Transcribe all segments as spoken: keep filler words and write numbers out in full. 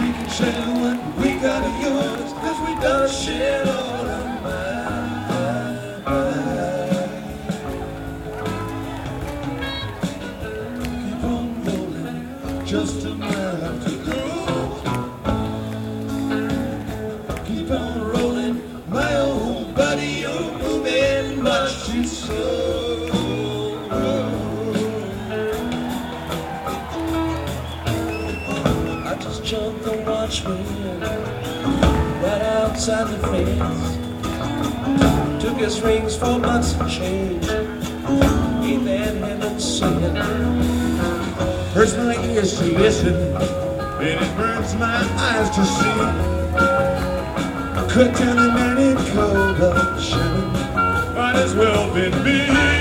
We can share what we got of yours, 'cause we done shared all of mine. Keep on rolling, just a mile to go. Keep on rolling, my old buddy, you're moving much too slow. I just jumped and watched me right outside the fence. Took his rings for months and change. Ain't that heaven singing? Hurts my ears to listen, and it burns my eyes to see. Cut down the man in cold blood shining. Might as well been me.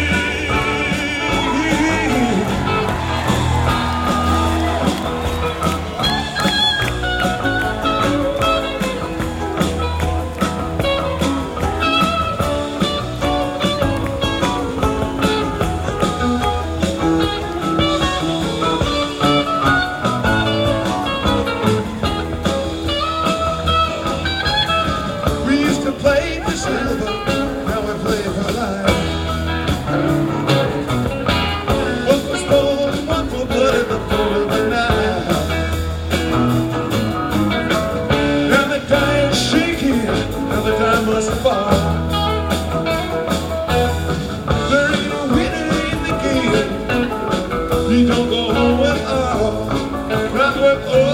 You don't go home with all, not with all.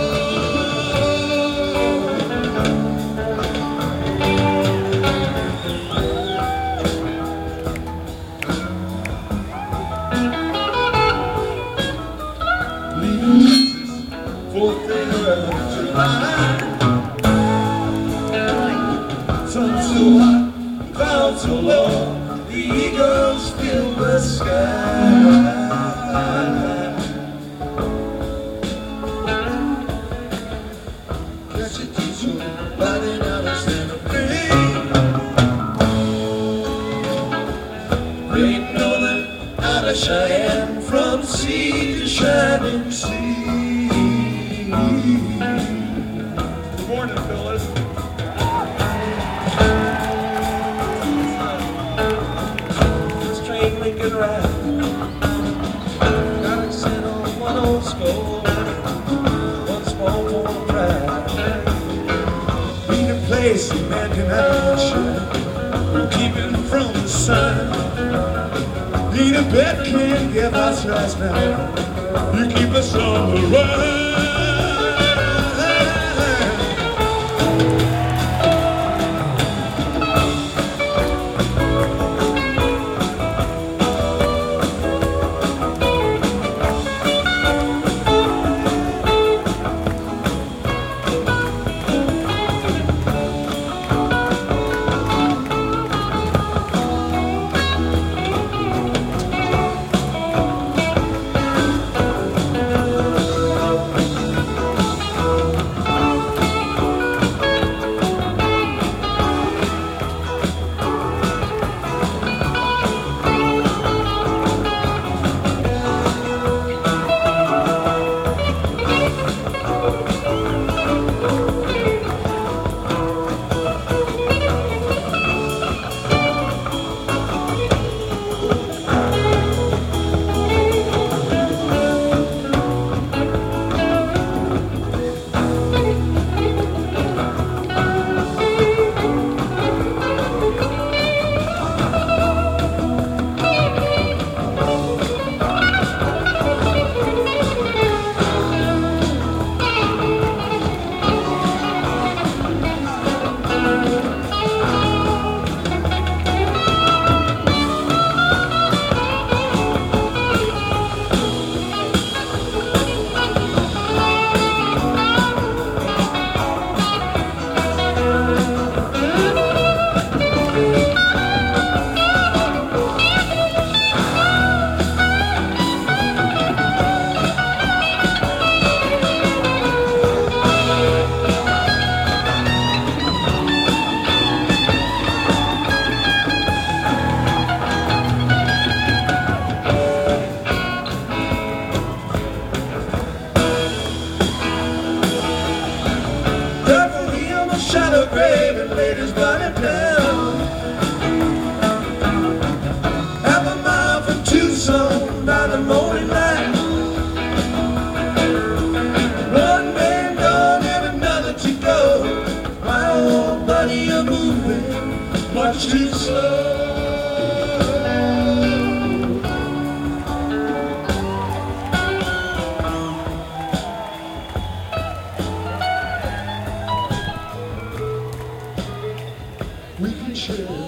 Leaves fourth of July. Sun too hot, cloud too low, the eagles fill the sky. Catch a teacher riding out of Santa Fe. Great Northern out of Cheyenne, from sea to shining sea. Good morning, fellas. This train Lincoln ride, got it set on one old skull. Place a man cannot shine, keeping from the sun. Need a bed can't give us rest now. You keep us on the run. is burning down. Half a mile from Tucson by the morning light. One man gone and another to go. My old buddy, you're moving much too slow. We can share